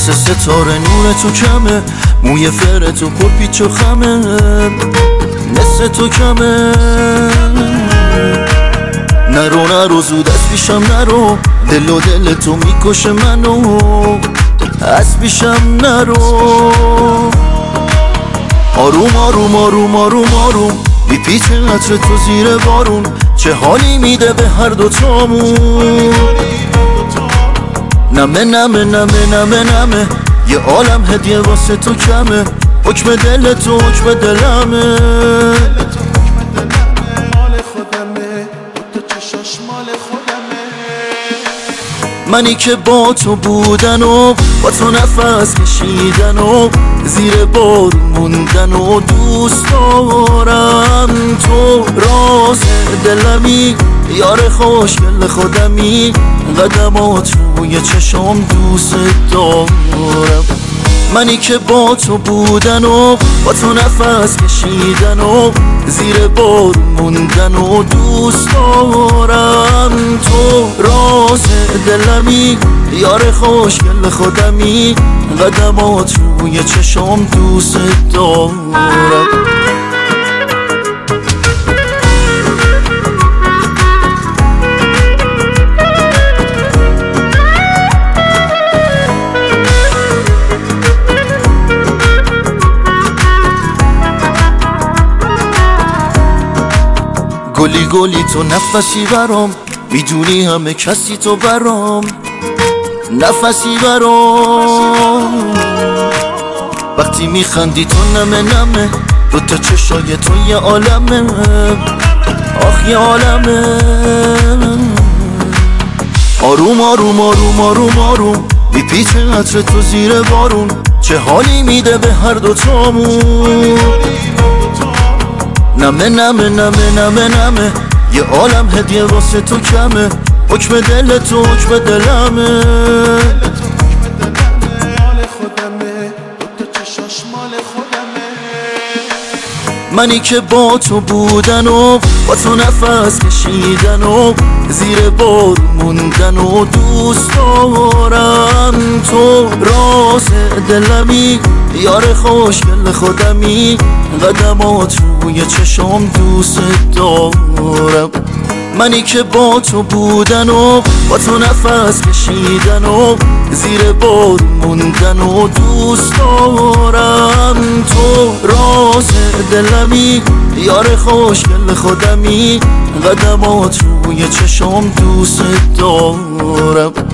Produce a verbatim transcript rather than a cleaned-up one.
مثل ستاره نور تو کمه، موی فر تو پر پیچ و خمه، مثل تو کمه. نرو نرو زود از پیشم نرو، دل و دل تو میکشه منو، از پیشم نرو. آروم آروم آروم آروم آروم میپیچه عطر تو زیر بارون، چه حالی میده به هر دوتامون. نمه نمه نمه نمه نمه یه عالم هدیه واسه تو کمه، حکم دل تو حکم دلمه. منی که با تو بودن و با تو نفس کشیدن و زیر بارون موندن و دوست دارم تو. راز دلمی یار خوشگل خودمی، قدمات روی چشم دوست دارم. منی که با تو بودن و با تو نفس کشیدن و زیر بارون موندن و دوست دارم تو. راز دلمی یار خوشگل خودمی، قدمات روی چشم دوست دارم. گلی گلی تو نفسی برام، میدونی همه کسی تو برام، نفسی برام. وقتی میخندی تو نمه نمه، دوتا چشای تو یه عالمه، آخ یه عالمه. آروم آروم آروم آروم آروم میپیچه عطر تو زیر بارون، چه حالی میده به هر دوتامون. نمه نمه نمه نمه نمه یه عالم هدیه واسه تو کمه، حکم دل تو حکم دلمه. منی که با تو بودن و با تو نفس کشیدن و زیر بارون موندن و دوست دارم تو. راز دلمی یار خوشگل خودمی، قدمات روی چشم دوست دارم. منی که با تو بودن و با تو نفس کشیدن و زیر بارون موندن و دوست دارم تو. راز دلمی یار خوشگل خودمی، قدمات روی چشم دوست دارم.